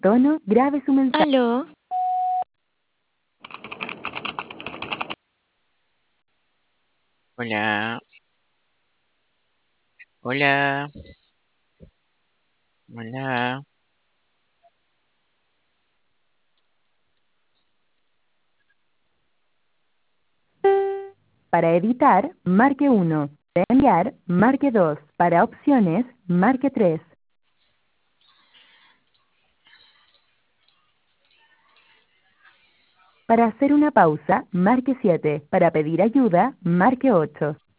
tono, grabe su mensaje. Aló, Hola, hola, hola. Para editar, marque 1. Para enviar, marque 2. Para opciones, marque 3. Para hacer una pausa, marque 7. Para pedir ayuda, marque 8.